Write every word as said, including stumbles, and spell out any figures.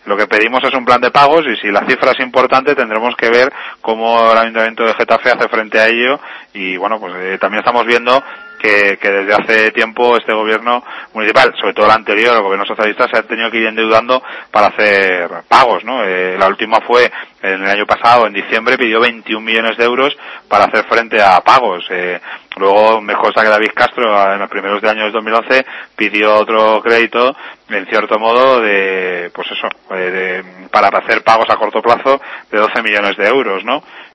lo que pedimos es un plan de pagos y si la cifra es importante tendremos que ver cómo el Ayuntamiento de Getafe hace frente a ello y bueno, pues eh, también estamos viendo que, que desde hace tiempo este gobierno municipal, sobre todo el anterior, el gobierno socialista, se ha tenido que ir endeudando para hacer pagos, ¿no? Eh, la última fue en el año pasado, en diciembre, pidió veintiún millones de euros para hacer frente a pagos. Eh, luego, mejor que David Castro, en los primeros de años dos mil once, pidió otro crédito, en cierto modo, de, pues eso, eh, de, para hacer pagos a corto plazo de doce millones de euros, ¿no?